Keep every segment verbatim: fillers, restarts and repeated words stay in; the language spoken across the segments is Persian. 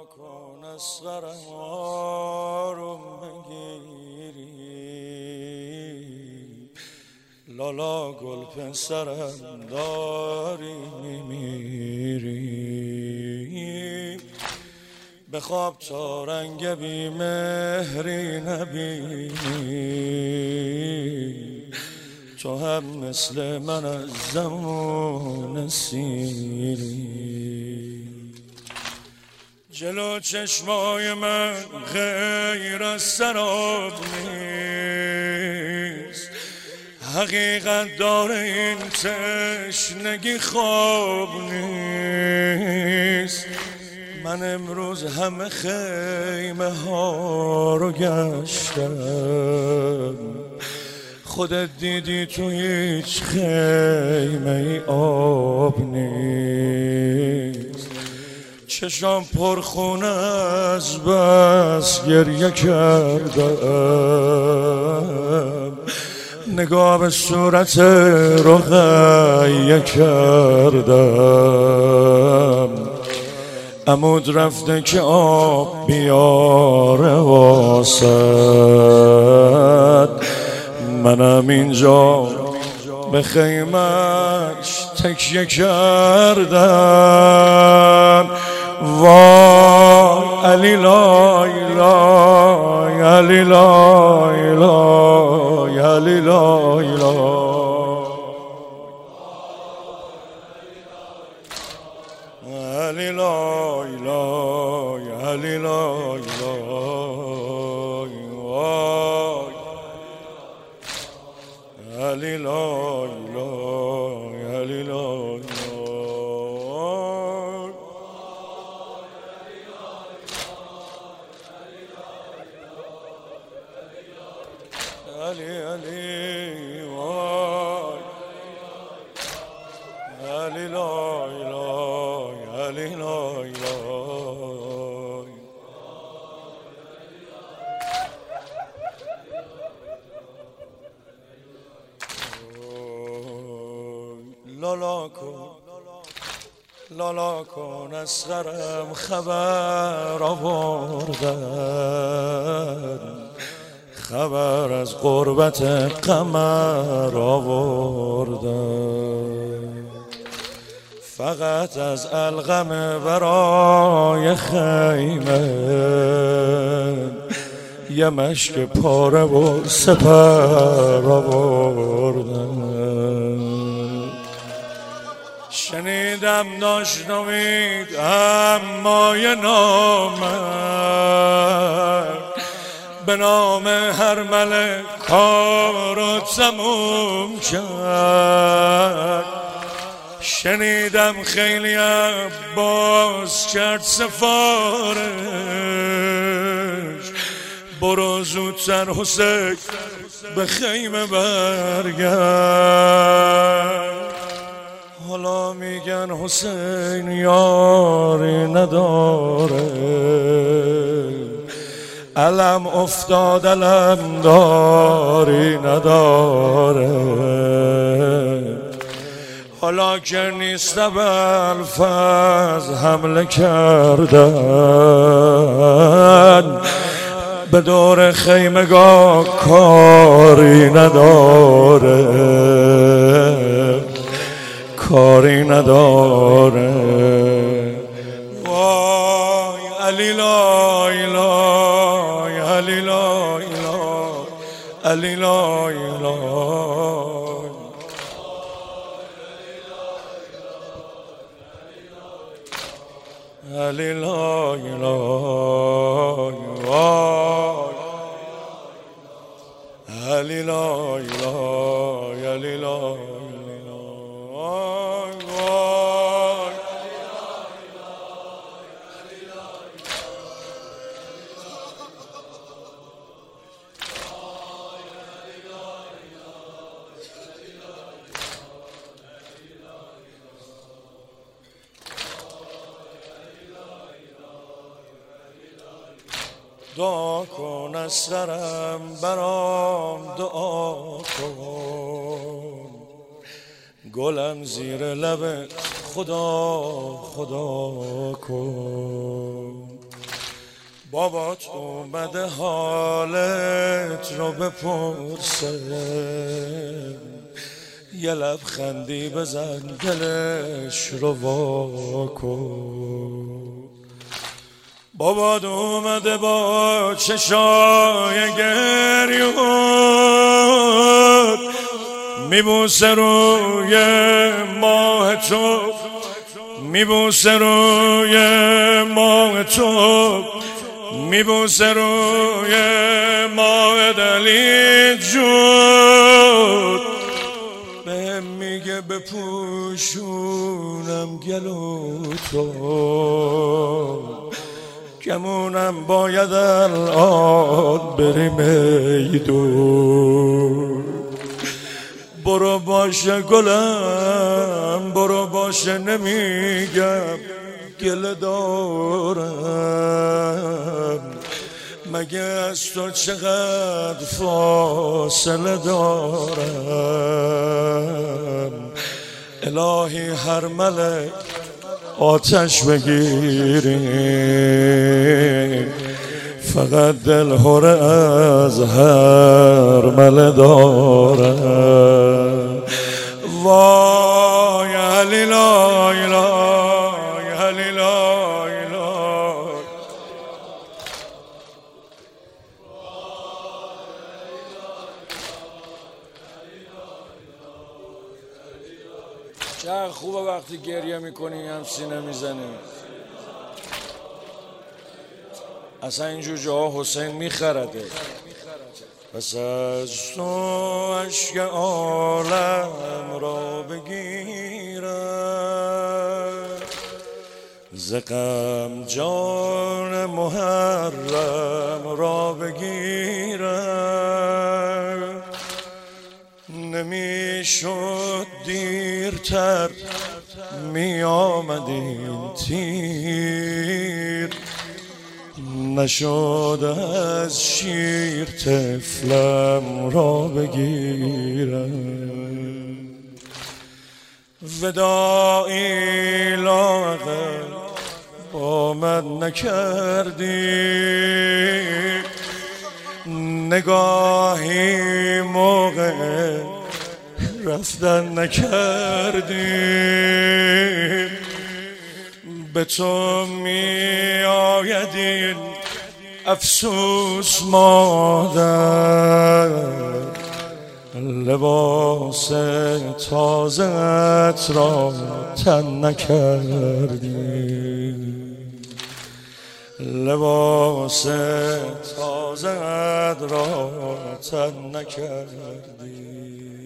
لالا کن از سرم آروم بگیری، لالا گل پسرم داری میمیری. بخواب تا رنگ بی مهری نبینی، تو هم مثل من از زمان سیری. جلو چشمای من غیر از سراب نیست، حقیقت داره این تشنگی خواب نیست. من امروز همه خیمه ها رو گشتم، خودت دیدی تو هیچ خیمه ای آب نیست. چشام پرخونه از بس گریه کردم، نگاه به صورت رقیه کردم. عمود رفته که آب بیاره واسد، منم اینجا به خیمش تکیه کردم. وای علی لای لای علی لای لای علی لای لای علی لای لای علی لای لای وای علی لای لای علی لای لای علی علی وای علی لای لای علی لای لای لالا کن لالا کن از سرم خبر آوردن، خبر از غربت قمر آوردن. فقط از القمه برای خیمه یه مشک پاره و سپر آوردن. شنیدم داشت امید اما یه نامرد، به نام هر ملک کارو تموم کرد. شنیدم خیلی باز کرد سفارش، برو زودتر حسین به خیمه برگرد. حالا میگن حسین یاری نداره، علم افتاد علم داری نداره. حالا که نیست ابوالفضل حمله کردن، به دور خیمگاه کاری نداره، کاری نداره. وای علی لای لای علی لای لای علی لای لای علی لای لای وای علی لای لای علی لای دعا کن از سرم برام دعا کن، گلم زیر لبت خدا خدا کن. بابات اومده حالت رو بپرسه، یه لبخندی بزن دلش رو واکن. بابات اومده با چشای گریون، میبوسه روی ماه تو، میبوسه روی ماه تو، میبوسه روی ماه دلی جون. بهم میگه بپوشونم گلو تو، گمونم باید الان بری میدون. برو باشه گلم، برو باشه نمیگم گله دارم، مگه از تو چقدر فاصله دارم. الهی هر ملک آتش بگیریم، فقط دل هره از هر مله دارم. وای علی لای لای علی لای لای. چقدر خوبه وقتی گریه میکنی هم سینه میزنی. اصلا اینجور جاها حسین میخرده. پس از تو عشق عالم را بگیرم، ز غم جان محرم را بگیرم. نمیشد دیرتر می آمدین تیر، نشد از شیر طفلم را بگیرم. وداعی لاغر با من نکردی، نگاهی موقع رفتن نکردی. به تو می آید این افسوس مادر، لباس تازه‌ات را تن نکردی، لباس تازه‌ات را تن نکردی.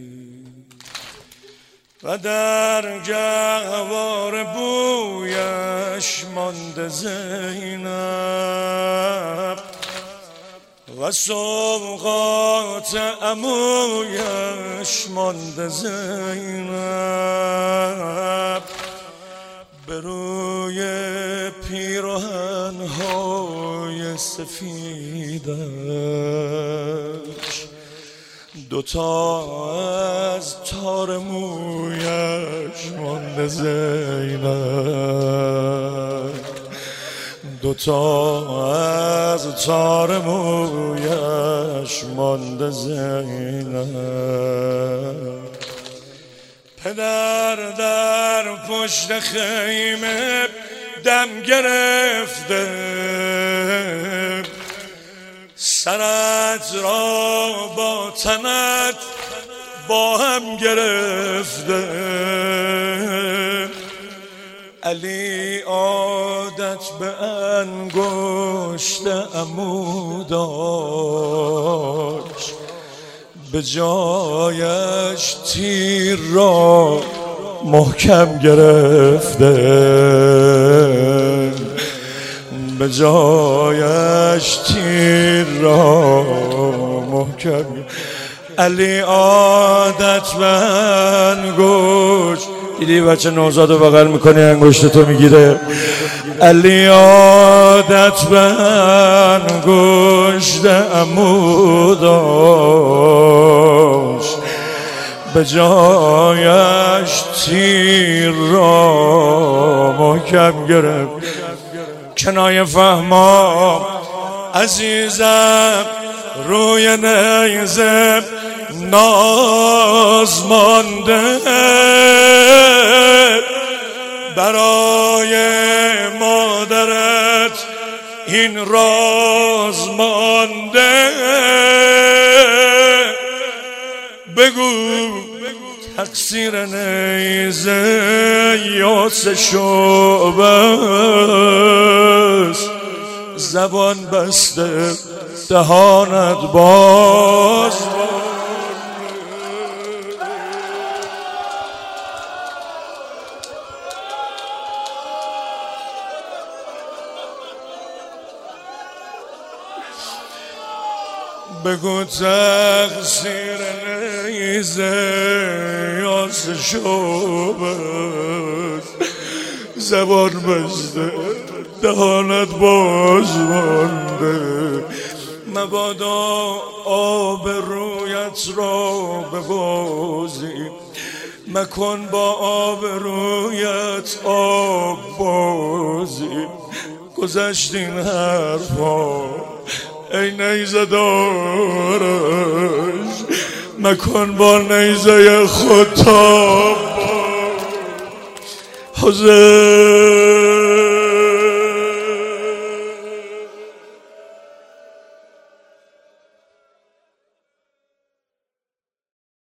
و در گهوار بویش مانده زینب، و سوغات عمویش مانده زینب. به روی پیراهن‌های سفیدش دوتا از تار مویش مانده زینب، دوتا از تار مویش مانده زینب. پدر در پشت خیمه دم گرفته، سرت را با تنت با هم گرفته. علی عادت به انگشت عمو داشت، به جایش تیر را محکم گرفته، به جایش تیر را محکم. علی عادت به انگشت، دیدی بچه نوزاد رو بغل میکنی انگشت تو میگیره. علی عادت به انگشت عمو داشت، به جایش تیر را محکم گرفت. کنایه فهما عزیزم روی نیزه ناز مانده برای مادرت این راز مانده بگو تقصیر نیزه یا سه شعبه است زبان بسته دهانت باز بگو تقصیر نیزه یا سه شعبه زبان بسته دهانت باز مانده مبادا آب رویت را ببازی مکن با آب رویت آب بازی گذشت این حرفا ای نیزه دارش مکن با نیزه خود تاب حضر